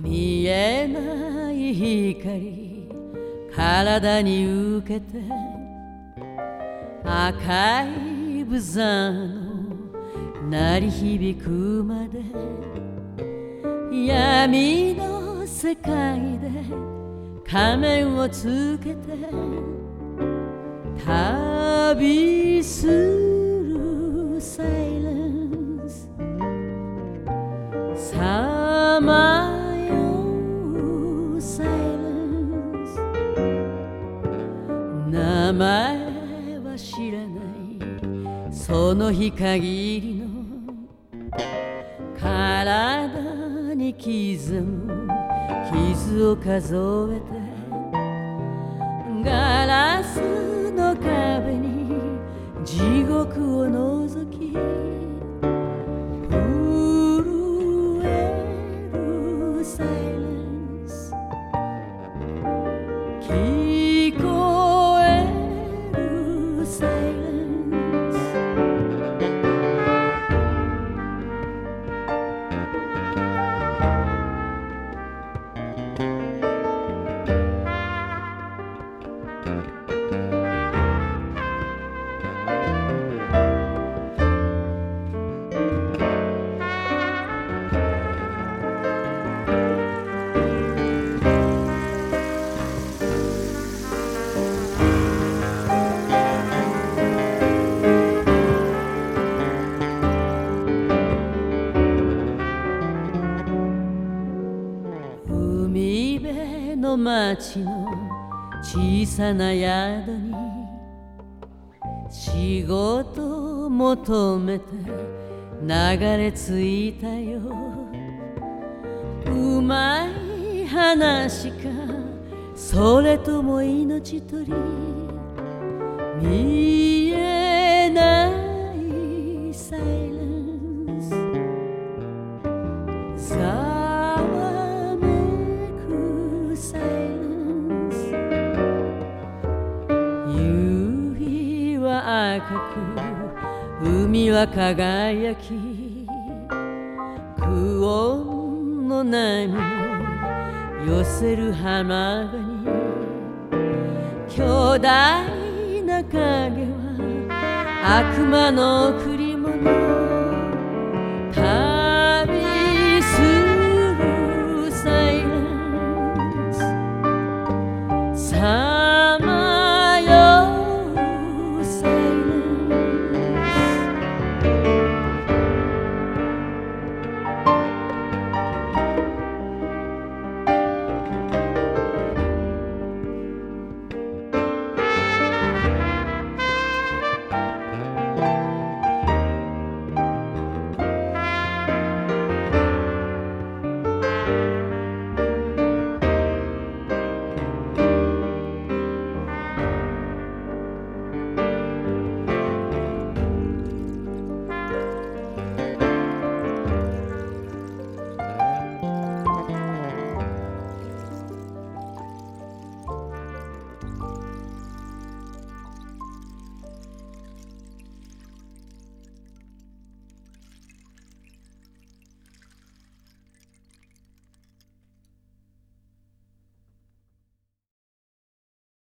見えない光体に受けて赤いブザーの鳴り響くまで闇の世界で仮面をつけて旅するサイレンスさまようサイレンス名前は知らないその日限りの体に刻む傷を数えてガラスの壁に地獄を覗き震えるサイレンス聞こえるサイレンス海辺の町の小さな宿に仕事求めて流れ着いたようまい話かそれとも命取り見えないサイレンスサイレンス夕日は赤く海は輝き久遠の波も寄せる浜辺に巨大な影は悪魔の贈り物